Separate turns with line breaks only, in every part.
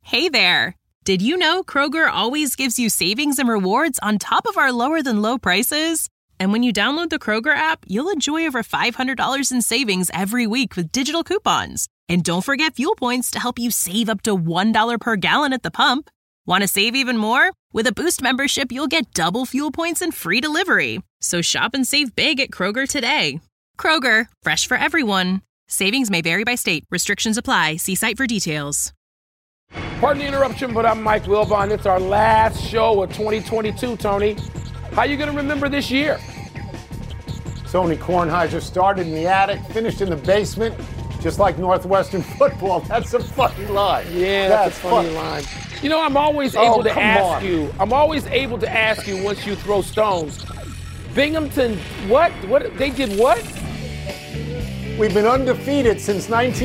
Hey there! Did you know Kroger always gives you savings and rewards on top of our lower-than-low prices? And when you download the Kroger app, you'll enjoy over $500 in savings every week with digital coupons. And don't forget fuel points to help you save up to $1 per gallon at the pump. Want to save even more? With a Boost membership, you'll get double fuel points and free delivery. So shop and save big at Kroger today. Kroger, fresh for everyone. Savings may vary by state. Restrictions apply. See site for details.
Pardon the interruption, but I'm Mike Wilbon. It's our last show of 2022, Tony. How you going to remember this year?
Tony Kornheiser started in the attic, finished in the basement, just like Northwestern football. That's a funny line.
Yeah, that's a funny line. You know, I'm always able to ask you once you throw stones. Binghamton, what? They did what?
We've been undefeated since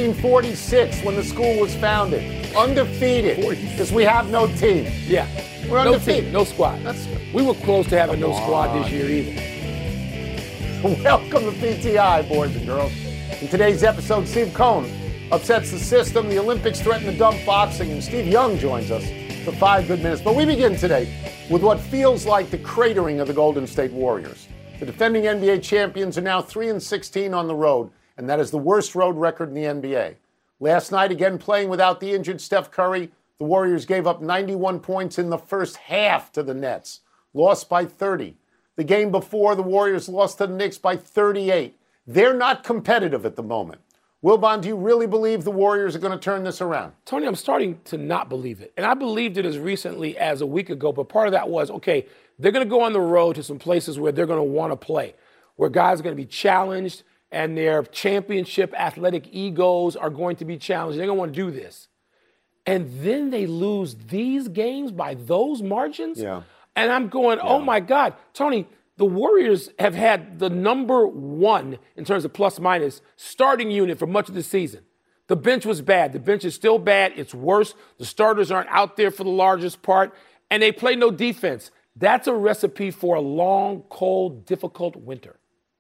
1946 when the school was founded. Undefeated because we have no team.
Yeah.
We're undefeated.
No team, no squad. We were close to having no squad this year either.
Welcome to PTI, boys and girls. In today's episode, Steve Cohen upsets the system, the Olympics threaten to dump boxing, and Steve Young joins us for 5 good minutes. But we begin today with what feels like the cratering of the Golden State Warriors. The defending NBA champions are now 3-16 on the road, and that is the worst road record in the NBA. Last night, again playing without the injured Steph Curry, the Warriors gave up 91 points in the first half to the Nets, lost by 30. The game before, the Warriors lost to the Knicks by 38. They're not competitive at the moment. Wilbon, do you really believe the Warriors are going to turn this around?
Tony, I'm starting to not believe it. And I believed it as recently as a week ago, but part of that was, okay, they're going to go on the road to some places where they're going to want to play, where guys are going to be challenged, and their championship athletic egos are going to be challenged. They're going to want to do this. And then they lose these games by those margins?
Yeah.
And I'm going, oh, my God. Tony, the Warriors have had the number one in terms of plus-minus starting unit for much of the season. The bench was bad. The bench is still bad. It's worse. The starters aren't out there for the largest part. And they play no defense. That's a recipe for a long, cold, difficult winter.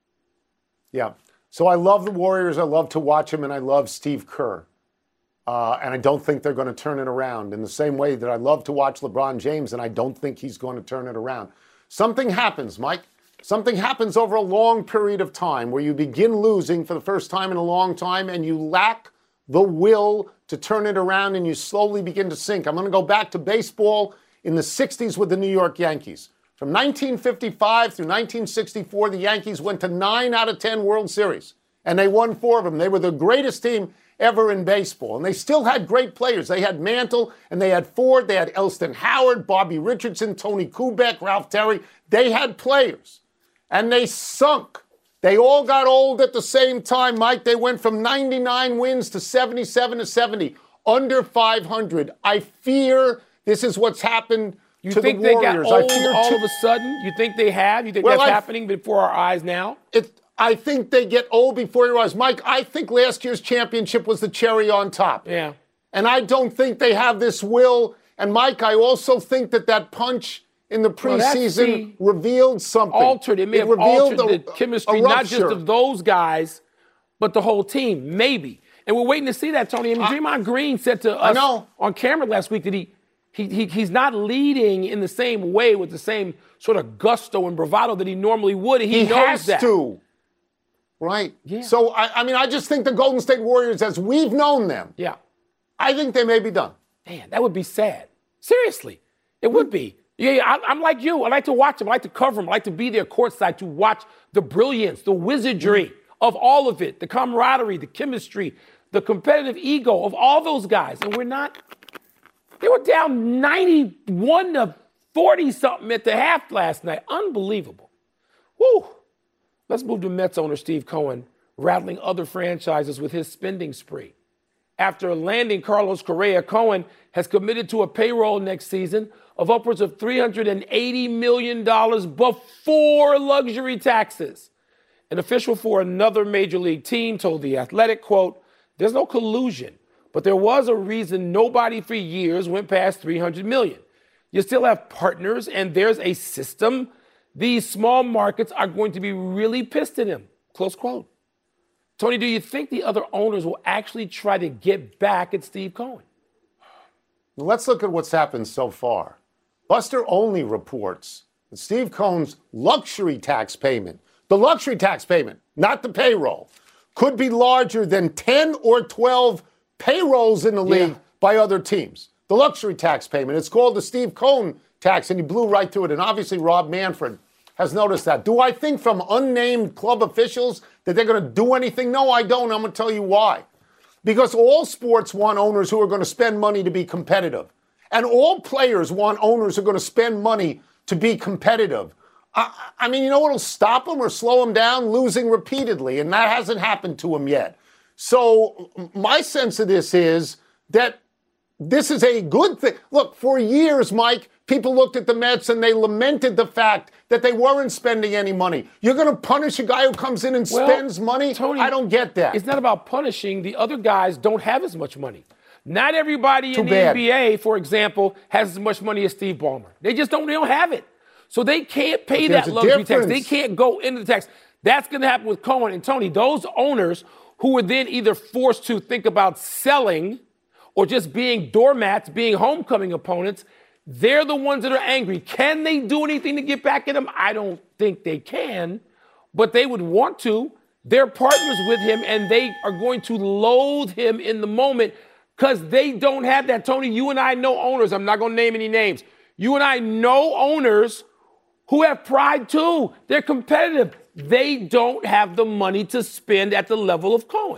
Yeah. So I love the Warriors. I love to watch them, and I love Steve Kerr. And I don't think they're going to turn it around in the same way that I love to watch LeBron James, and I don't think he's going to turn it around. Something happens, Mike. Something happens over a long period of time where you begin losing for the first time in a long time, and you lack the will to turn it around, and you slowly begin to sink. I'm going to go back to baseball in the 60s with the New York Yankees. From 1955 through 1964, the Yankees went to 9 out of 10 World Series, and they won 4 of them. They were the greatest team ever in baseball, and they still had great players. They had Mantle, and they had Ford, they had Elston Howard, Bobby Richardson, Tony Kubek, Ralph Terry. They had players, and they sunk. They all got old at the same time, Mike. They went from 99 wins to 77 to 70, under 500. I fear this is what's happened
You
to
think
the Warriors.
they got old all of a sudden? You think they have? You think that's happening before our eyes now?
I think they get old before your eyes. Mike, I think last year's championship was the cherry on top.
Yeah.
And I don't think they have this will. And, Mike, I also think that punch in the preseason revealed something.
It may have altered the chemistry, not just of those guys, but the whole team, maybe. And we're waiting to see that, Tony. I mean, Draymond Green said to us on camera last week that he's not leading in the same way with the same sort of gusto and bravado that he normally would. And he knows that.
He has to. Right.
Yeah.
So, I just think the Golden State Warriors, as we've known them, I think they may be done.
Man, that would be sad. Seriously, it would be. Yeah, I'm like you. I like to watch them. I like to cover them. I like to be there courtside to watch the brilliance, the wizardry of all of it, the camaraderie, the chemistry, the competitive ego of all those guys. And we're not. They were down 91 to 40-something at the half last night. Unbelievable. Woo. Let's move to Mets owner Steve Cohen, rattling other franchises with his spending spree. After landing Carlos Correa, Cohen has committed to a payroll next season of upwards of $380 million before luxury taxes. An official for another major league team told The Athletic, quote, "There's no collusion, but there was a reason nobody for years went past $300 million. You still have partners, and there's a system. These small markets are going to be really pissed at him," close quote. Tony, do you think the other owners will actually try to get back at Steve Cohen?
Let's look at what's happened so far. Buster Olney reports that Steve Cohen's luxury tax payment, the luxury tax payment, not the payroll, could be larger than 10 or 12 payrolls in the league by other teams. The luxury tax payment. It's called the Steve Cohen tax, and he blew right through it. And obviously Rob Manfred has noticed that. Do I think from unnamed club officials that they're going to do anything? No, I don't. I'm going to tell you why. Because all sports want owners who are going to spend money to be competitive. And all players want owners who are going to spend money to be competitive. I mean, you know what'll stop them or slow them down? Losing repeatedly. And that hasn't happened to them yet. So my sense of this is that this is a good thing. Look, for years, Mike, people looked at the Mets and they lamented the fact that they weren't spending any money. You're going to punish a guy who comes in and spends money?
Tony,
I don't get that.
It's not about punishing. The other guys don't have as much money. Not everybody in the NBA, for example, has as much money as Steve Ballmer. They just don't. They don't have it. So they can't pay that luxury tax. They can't go into the tax. That's going to happen with Cohen. And Tony, those owners who were then either forced to think about selling or just being doormats, being homecoming opponents, they're the ones that are angry. Can they do anything to get back at him? I don't think they can, but they would want to. They're partners with him, and they are going to loathe him in the moment because they don't have that. Tony, you and I know owners. I'm not going to name any names. You and I know owners who have pride too. They're competitive. They don't have the money to spend at the level of Cohen.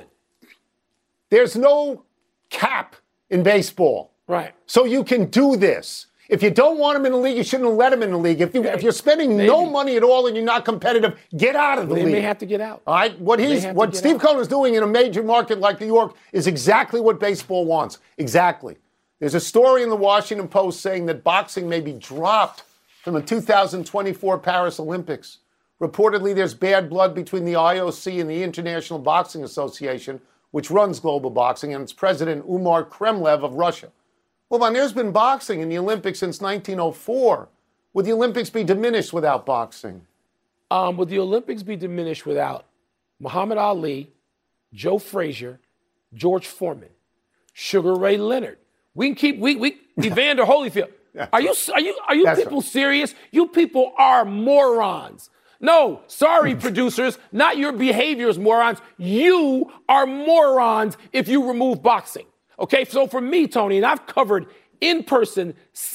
There's no cap in baseball.
Right.
So you can do this. If you don't want him in the league, you shouldn't have let him in the league. If you're spending no money at all and you're not competitive, get out of the league.
They may have to get out.
All right? What Steve Cohen is doing in a major market like New York is exactly what baseball wants. Exactly. There's a story in the Washington Post saying that boxing may be dropped from the 2024 Paris Olympics. Reportedly, there's bad blood between the IOC and the International Boxing Association, which runs global boxing, and its president, Umar Kremlev of Russia. Well, man, there's been boxing in the Olympics since 1904. Would the Olympics be diminished without boxing?
Would the Olympics be diminished without Muhammad Ali, Joe Frazier, George Foreman, Sugar Ray Leonard? We can keep Evander Holyfield. Are you people serious? You people are morons. No, sorry, producers, not your behaviors, morons. You are morons if you remove boxing. Okay, so for me, Tony, and I've covered in person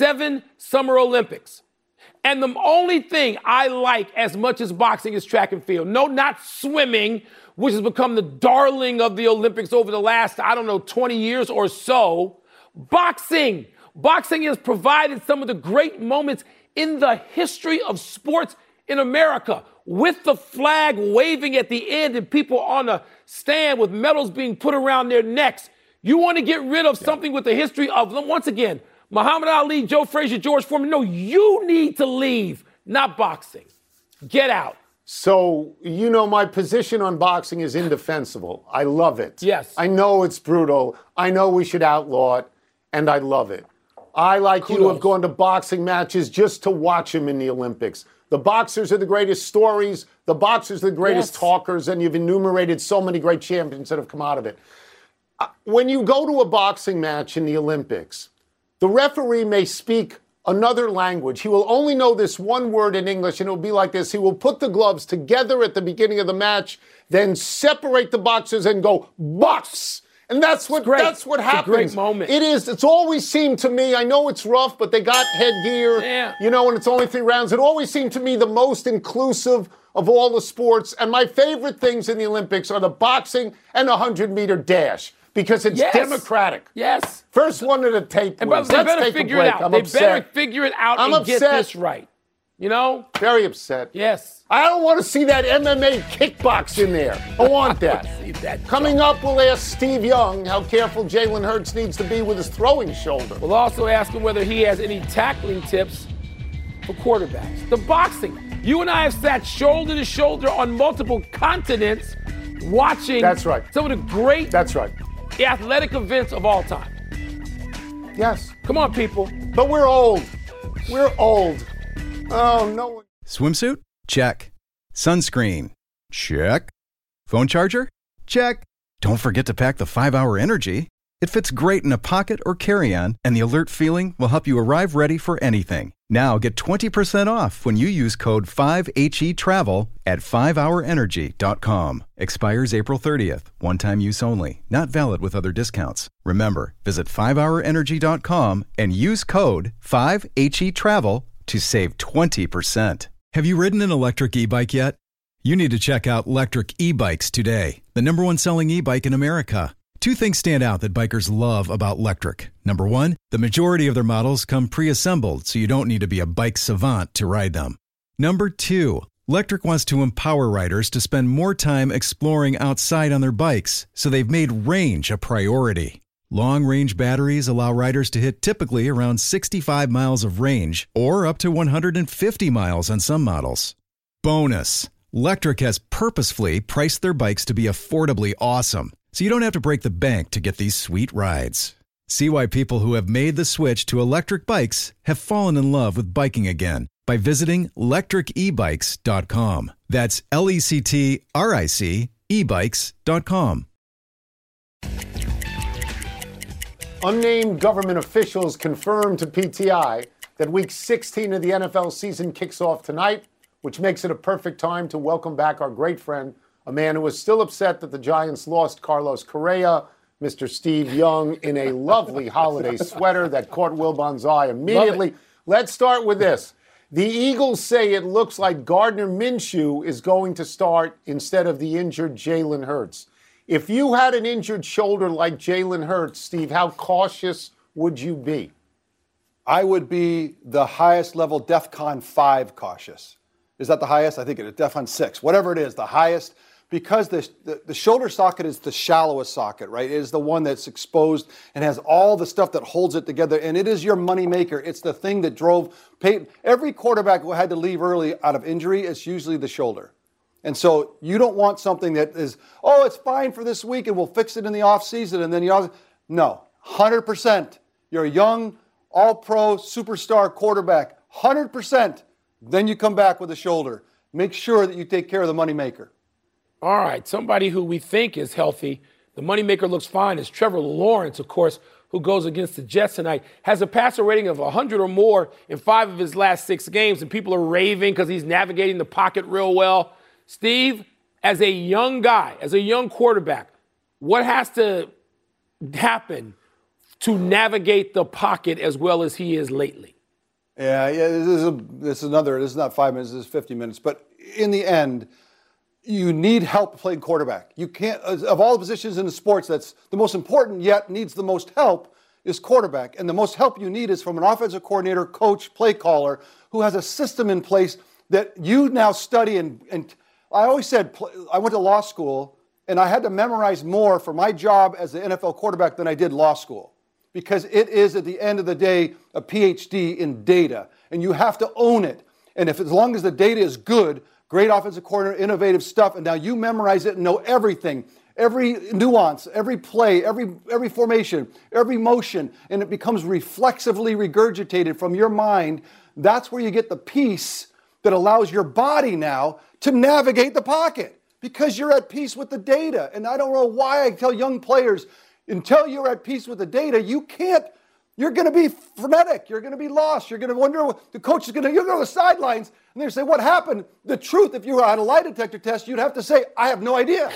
7 Summer Olympics. And the only thing I like as much as boxing is track and field. No, not swimming, which has become the darling of the Olympics over the last, 20 years or so. Boxing. Boxing has provided some of the great moments in the history of sports in America, with the flag waving at the end and people on a stand with medals being put around their necks. You want to get rid of something with the history of them? Once again, Muhammad Ali, Joe Frazier, George Foreman. No, you need to leave, not boxing. Get out.
So, my position on boxing is indefensible. I love it.
Yes.
I know it's brutal. I know we should outlaw it, and I love it. I, like you, have gone to boxing matches just to watch them in the Olympics. The boxers are the greatest stories. The boxers are the greatest talkers, and you've enumerated so many great champions that have come out of it. When you go to a boxing match in the Olympics, the referee may speak another language. He will only know this one word in English, and it will be like this. He will put the gloves together at the beginning of the match, then separate the boxers and go, box! And that's what happens.
It's a great moment.
It is. It's always seemed to me, I know it's rough, but they got headgear, and it's only 3 rounds. It always seemed to me the most inclusive of all the sports. And my favorite things in the Olympics are the boxing and the 100-meter dash. Because it's democratic.
Yes.
First one at a tape.
And brother, they better figure it out. They better figure it out and get this right.
Very upset.
Yes.
I don't want to see that MMA kickbox in there. I want that. Coming up, we'll ask Steve Young how careful Jalen Hurts needs to be with his throwing shoulder.
We'll also ask him whether he has any tackling tips for quarterbacks. The boxing. You and I have sat shoulder to shoulder on multiple continents watching some of the great athletic events of all time.
Yes.
Come on, people.
But we're old. We're old. Oh, no.
Swimsuit? Check. Sunscreen? Check. Phone charger? Check. Don't forget to pack the 5-Hour Energy. It fits great in a pocket or carry-on, and the alert feeling will help you arrive ready for anything. Now get 20% off when you use code 5HETRAVEL at 5hourenergy.com. Expires April 30th. One-time use only. Not valid with other discounts. Remember, visit 5hourenergy.com and use code 5HETRAVEL to save 20%. Have you ridden an electric e-bike yet? You need to check out Lectric E-Bikes today, the #1 selling e-bike in America. Two things stand out that bikers love about Lectric. Number one, the majority of their models come pre-assembled, so you don't need to be a bike savant to ride them. Number two, Lectric wants to empower riders to spend more time exploring outside on their bikes, so they've made range a priority. Long-range batteries allow riders to hit typically around 65 miles of range, or up to 150 miles on some models. Bonus, Lectric has purposefully priced their bikes to be affordably awesome, so you don't have to break the bank to get these sweet rides. See why people who have made the switch to electric bikes have fallen in love with biking again by visiting lectricebikes.com. That's LECTRIC ebikes.com.
Unnamed government officials confirmed to PTI that Week 16 of the NFL season kicks off tonight, which makes it a perfect time to welcome back our great friend, a man who was still upset that the Giants lost Carlos Correa, Mr. Steve Young, in a lovely holiday sweater that caught Wilbon's eye immediately. Let's start with this. The Eagles say it looks like Gardner Minshew is going to start instead of the injured Jalen Hurts. If you had an injured shoulder like Jalen Hurts, Steve, how cautious would you be?
I would be the highest level DEFCON 5 cautious. Is that the highest? I think it is DEFCON 6. Whatever it is, the highest. Because the shoulder socket is the shallowest socket, right? It is the one that's exposed and has all the stuff that holds it together, and it is your moneymaker. It's the thing that drove Peyton. Every quarterback who had to leave early out of injury, it's usually the shoulder. And so you don't want something that is, oh, it's fine for this week and we'll fix it in the offseason, and then no, 100%. You're a young, all-pro, superstar quarterback, 100%. Then you come back with a shoulder. Make sure that you take care of the moneymaker.
All right, somebody who we think is healthy, the moneymaker looks fine, is Trevor Lawrence, of course, who goes against the Jets tonight, has a passer rating of 100 or more in 5 of his last 6 games, and people are raving because he's navigating the pocket real well. Steve, as a young guy, as a young quarterback, what has to happen to navigate the pocket as well as he is lately?
Yeah, this is not 5 minutes, this is 50 minutes. But in the end, you need help playing quarterback. You can't, of all the positions in the sports, that's the most important yet needs the most help is quarterback. And the most help you need is from an offensive coordinator, coach, play caller, who has a system in place that you now study. And I always said, I went to law school and I had to memorize more for my job as an NFL quarterback than I did law school. Because it is, at the end of the day, a PhD in data. And you have to own it. And as long as the data is good, great offensive coordinator, innovative stuff, and now you memorize it and know everything, every nuance, every play, every formation, every motion, and it becomes reflexively regurgitated from your mind. That's where you get the peace that allows your body now to navigate the pocket because you're at peace with the data. And I don't know why I tell young players, until you're at peace with the data, you're going to be frenetic. You're going to be lost. You're going to wonder, the coach is going to, you'll go to the sidelines and they're going to say, what happened? The truth, if you were on a lie detector test, you'd have to say, I have no idea.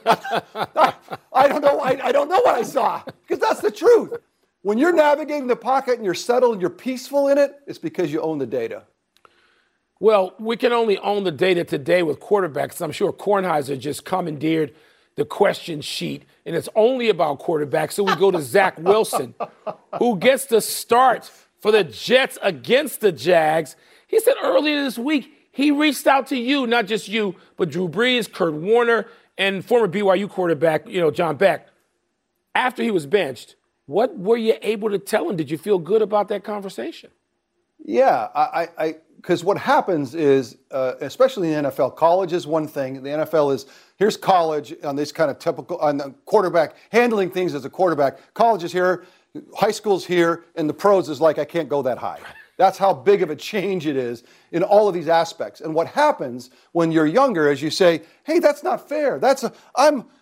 I don't know. I don't know what I saw because that's the truth. When you're navigating the pocket and you're settled and you're peaceful in it, it's because you own the data.
Well, we can only own the data today with quarterbacks. I'm sure Kornheiser just commandeered the question sheet, and it's only about quarterbacks. So we go to Zach Wilson, who gets the start for the Jets against the Jags. He said earlier this week he reached out to you, not just you, but Drew Brees, Kurt Warner, and former BYU quarterback, John Beck. After he was benched, what were you able to tell him? Did you feel good about that conversation?
Yeah, because what happens is, especially in the NFL, college is one thing. The NFL is, here's college on this kind of typical, on the quarterback, handling things as a quarterback. College is here, high school's here, and the pros is like, I can't go that high. That's how big of a change it is in all of these aspects. And what happens when you're younger is you say, hey, that's not fair.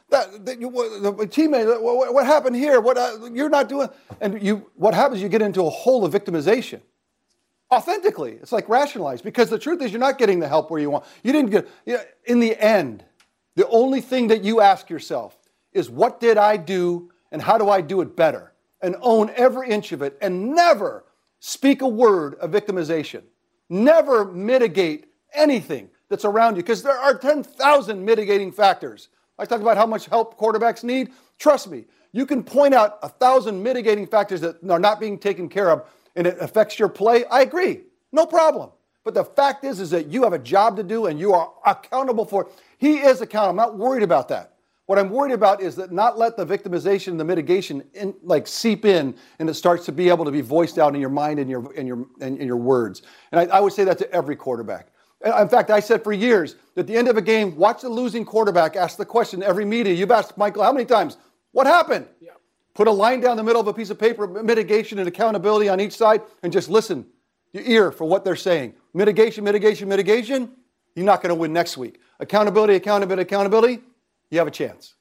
The teammate, what happened here? You're not doing, and what happens? You get into a hole of victimization. Authentically, it's like rationalized, because the truth is you're not getting the help where you want. You didn't get. In the end, the only thing that you ask yourself is, what did I do, and how do I do it better? And own every inch of it, and never speak a word of victimization. Never mitigate anything that's around you, because there are 10,000 mitigating factors. I talk about how much help quarterbacks need. Trust me, you can point out 1,000 mitigating factors that are not being taken care of, and it affects your play. I agree. No problem. But the fact is that you have a job to do, and you are accountable for it. He is accountable. I'm not worried about that. What I'm worried about is that not let the victimization and the mitigation seep in, and it starts to be able to be voiced out in your mind and your words. And I would say that to every quarterback. In fact, I said for years, at the end of a game, watch the losing quarterback ask the question every media. You've asked Michael how many times? What happened? Yeah. Put a line down the middle of a piece of paper, mitigation and accountability on each side, and just listen your ear for what they're saying. Mitigation, mitigation, mitigation. You're not going to win next week. Accountability, accountability, accountability. You have a chance.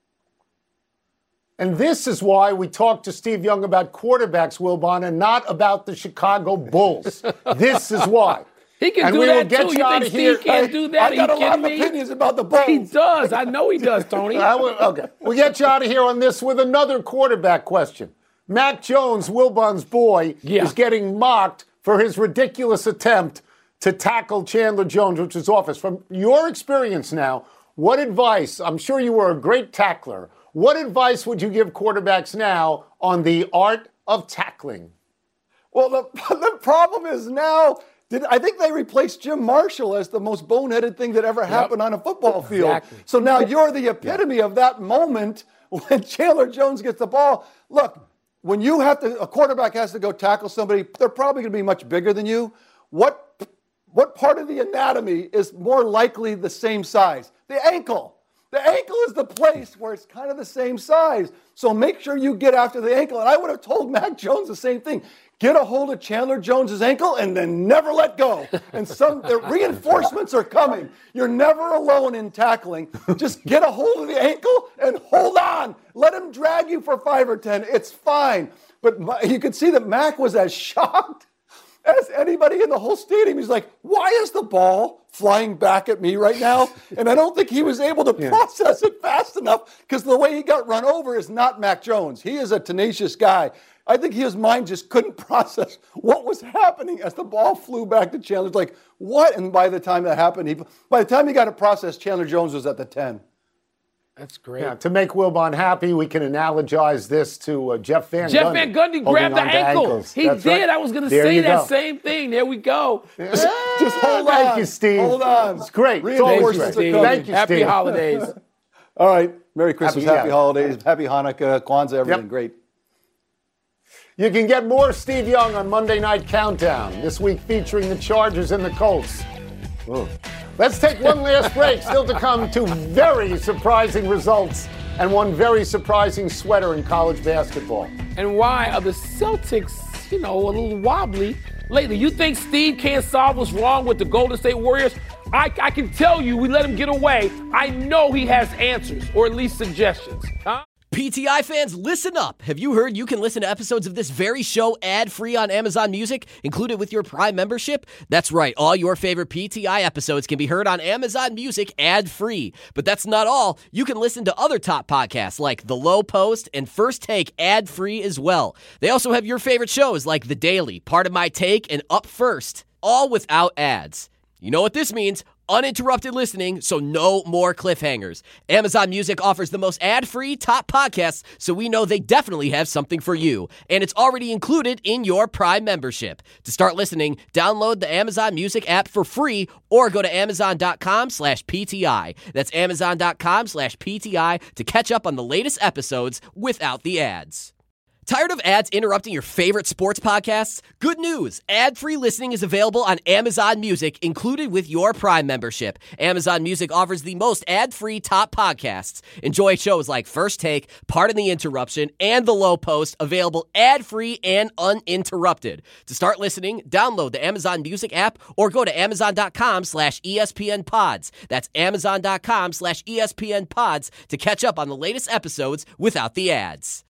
And this is why we talk to Steve Young about quarterbacks, Wilbon, and not about the Chicago Bulls. This is why.
He can do that too. You think Steve can't do that?
I got a lot of opinions about the Bulls.
He does. I know he does, Tony.
Okay. We'll get you out of here on this with another quarterback question. Mac Jones, Wilbon's boy, is getting mocked for his ridiculous attempt to tackle Chandler Jones, which is office. From your experience now, what advice, I'm sure you were a great tackler, what advice would you give quarterbacks now on the art of tackling?
Well, the problem is now, I think they replaced Jim Marshall as the most boneheaded thing that ever happened on a football field. Exactly. So now you're the epitome of that moment when Chandler Jones gets the ball. Look, when a quarterback has to go tackle somebody, they're probably going to be much bigger than you. What part of the anatomy is more likely the same size? The ankle. The ankle is the place where it's kind of the same size. So make sure you get after the ankle. And I would have told Mac Jones the same thing. Get a hold of Chandler Jones's ankle and then never let go. And the reinforcements are coming. You're never alone in tackling. Just get a hold of the ankle and hold on. Let him drag you for 5 or 10. It's fine. But you could see that Mac was as shocked as anybody in the whole stadium. He's like, why is the ball flying back at me right now? And I don't think he was able to process it fast enough, because the way he got run over is not Mac Jones. He is a tenacious guy. I think his mind just couldn't process what was happening as the ball flew back to Chandler. It's like, what? And by the time that happened, by the time he got it processed, Chandler Jones was at the 10.
That's great.
Yeah, to make Wilbon happy, we can analogize this to Jeff Van Gundy.
Jeff Van Gundy grabbed the ankle. He did. Right. I was going to say that same thing. There we go.
Yeah. Just hold on. Thank you, Steve.
Hold on.
It's great.
Reinforcements are coming.
Thank you,
Happy
Steve.
holidays.
All right. Merry Christmas. Happy holidays. Happy Hanukkah. Kwanzaa. Everything great.
You can get more Steve Young on Monday Night Countdown, this week featuring the Chargers and the Colts. Ooh. Let's take one last break. Still to come, 2 very surprising results and one very surprising sweater in college basketball.
And why are the Celtics, a little wobbly lately? You think Steve can't solve what's wrong with the Golden State Warriors? I can tell you, we let him get away. I know he has answers, or at least suggestions. Huh?
PTI fans, listen up. Have you heard you can listen to episodes of this very show ad-free on Amazon Music, included with your Prime membership? That's right. All your favorite PTI episodes can be heard on Amazon Music ad-free. But that's not all. You can listen to other top podcasts like The Low Post and First Take ad-free as well. They also have your favorite shows like The Daily, Part of My Take, and Up First, all without ads. You know what this means? Uninterrupted listening, so no more cliffhangers. Amazon Music offers the most ad-free top podcasts, so we know they definitely have something for you. And it's already included in your Prime membership. To start listening, download the Amazon Music app for free or go to amazon.com/PTI. That's amazon.com/PTI to catch up on the latest episodes without the ads. Tired of ads interrupting your favorite sports podcasts? Good news! Ad-free listening is available on Amazon Music, included with your Prime membership. Amazon Music offers the most ad-free top podcasts. Enjoy shows like First Take, Pardon the Interruption, and The Low Post, available ad-free and uninterrupted. To start listening, download the Amazon Music app or go to amazon.com/ESPN Pods. That's amazon.com/ESPN Pods to catch up on the latest episodes without the ads.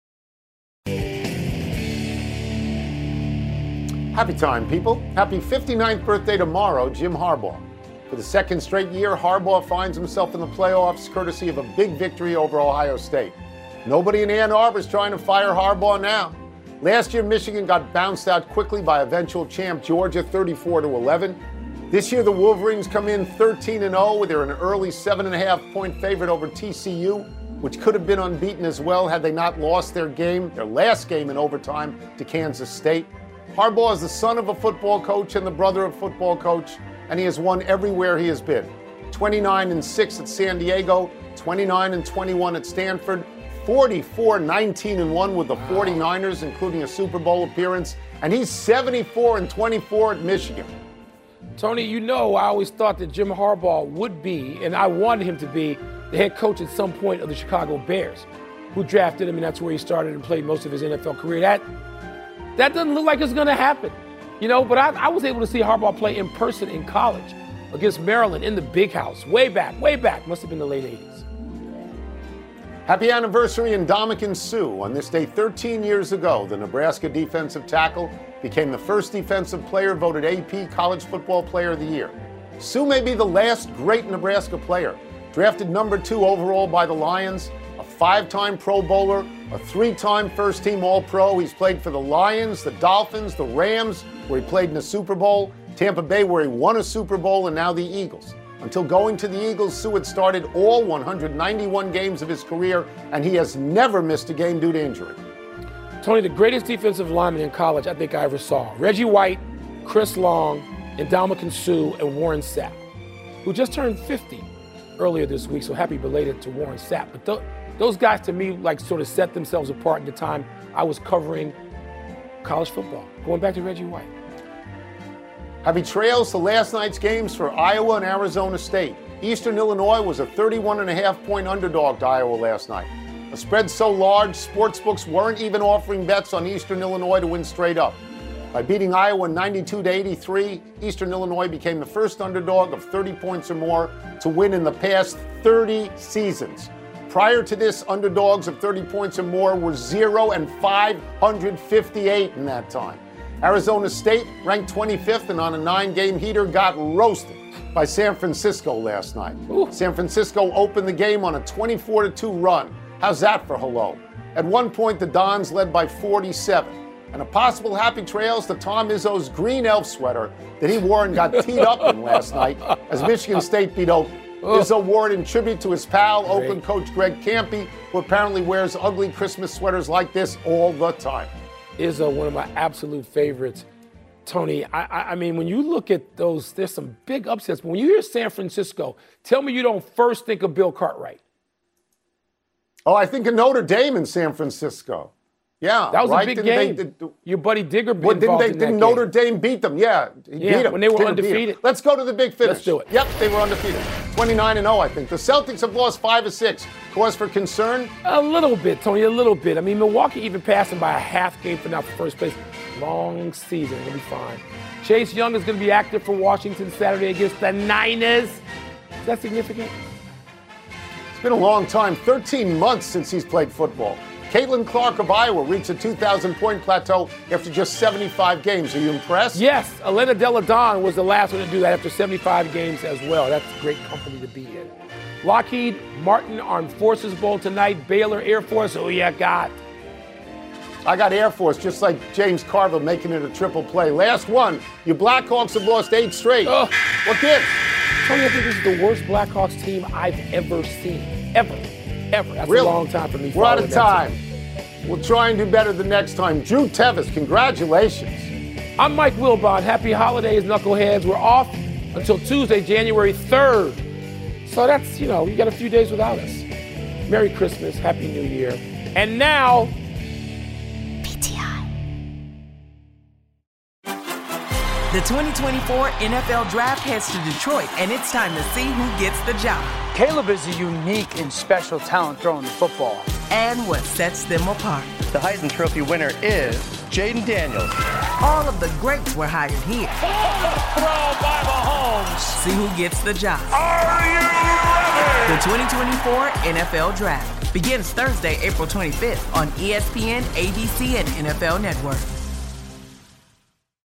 Happy time, people. Happy 59th birthday tomorrow, Jim Harbaugh. For the second straight year, Harbaugh finds himself in the playoffs courtesy of a big victory over Ohio State. Nobody in Ann Arbor is trying to fire Harbaugh now. Last year, Michigan got bounced out quickly by eventual champ Georgia, 34-11. This year, the Wolverines come in 13-0. They're an early 7.5-point favorite over TCU, which could have been unbeaten as well had they not lost their last game in overtime to Kansas State. Harbaugh is the son of a football coach and the brother of a football coach, and he has won everywhere he has been. 29-6 at San Diego, 29-21 at Stanford, 44-19-1 with the 49ers, including a Super Bowl appearance, and he's 74-24 at Michigan.
Tony, you know I always thought that Jim Harbaugh would be, and I wanted him to be, the head coach at some point of the Chicago Bears, who drafted him, and that's where he started and played most of his NFL career. That doesn't look like it's going to happen, but I was able to see Harbaugh play in person in college against Maryland in the Big House, way back, must have been the late 80s.
Happy anniversary, Ndamukong Suh. On this day 13 years ago, the Nebraska defensive tackle became the first defensive player voted AP College Football Player of the Year. Suh may be the last great Nebraska player. Drafted number 2 overall by the Lions, a 5-time Pro Bowler, a 3-time first-team All-Pro. He's played for the Lions, the Dolphins, the Rams, where he played in the Super Bowl, Tampa Bay, where he won a Super Bowl, and now the Eagles. Until going to the Eagles, Suh had started all 191 games of his career, and he has never missed a game due to injury.
Tony, the greatest defensive lineman in college I think I ever saw. Reggie White, Chris Long, Ndamukong Suh, and Warren Sapp, who just turned 50 earlier this week, so happy belated to Warren Sapp. But those guys, to me, sort of set themselves apart in the time I was covering college football, going back to Reggie White.
Happy trails to last night's games for Iowa and Arizona State. Eastern Illinois was a 31.5-point underdog to Iowa last night. A spread so large, sportsbooks weren't even offering bets on Eastern Illinois to win straight up. By beating Iowa 92-83, Eastern Illinois became the first underdog of 30 points or more to win in the past 30 seasons. Prior to this, underdogs of 30 points or more were 0 and 558 in that time. Arizona State, ranked 25th and on a 9-game heater, got roasted by San Francisco last night. Ooh. San Francisco opened the game on a 24-2 run. How's that for hello? At one point, the Dons led by 47. And a possible happy trails to Tom Izzo's green elf sweater that he wore and got teed up in last night as Michigan State beat Oakland. Izzo wore it in tribute to his pal, Oakland coach Greg Kampe, who apparently wears ugly Christmas sweaters like this all the time.
Izzo, one of my absolute favorites. Tony, I mean, when you look at those, there's some big upsets. But when you hear San Francisco, tell me you don't first think of Bill Cartwright.
Oh, I think of Notre Dame in San Francisco. Yeah,
that was
right?
a big game. Your buddy Digger beat them.
Didn't Notre Dame beat them? Yeah, he beat them.
When they were undefeated.
Let's go to the big finish.
Let's do it.
Yep, they were undefeated. 29-0, I think. The Celtics have lost 5 of 6. Cause for concern?
A little bit, Tony, a little bit. I mean, Milwaukee even passed them by a half game for now for first place. Long season, it'll be fine. Chase Young is going to be active for Washington Saturday against the Niners. Is that significant?
It's been a long time, 13 months since he's played football. Caitlin Clark of Iowa reached a 2,000-point plateau after just 75 games. Are you impressed?
Yes. Elena Delle Donne was the last one to do that after 75 games as well. That's great company to be in. Lockheed Martin Armed Forces Bowl tonight. Baylor Air Force. Who you got?
I got Air Force, just like James Carville making it a triple play. Last one. You Blackhawks have lost 8 straight.
Oh.
What gives?
Tony, I think this is the worst Blackhawks team I've ever seen. Ever. That's
really?
A long time for me.
We're out of time. We'll try and do better the next time. Drew Tevis, congratulations.
I'm Mike Wilbon. Happy holidays, knuckleheads. We're off until Tuesday, January 3rd. So that's, you got a few days without us. Merry Christmas. Happy New Year. And now,
The 2024 NFL Draft heads to Detroit, and it's time to see who gets the job.
Caleb is a unique and special talent throwing the football.
And what sets them apart.
The Heisman Trophy winner is Jaden Daniels.
All of the greats were hired here.
Throw by Mahomes.
See who gets the job.
Are you ready?
The 2024 NFL Draft begins Thursday, April 25th on ESPN, ABC, and NFL Network.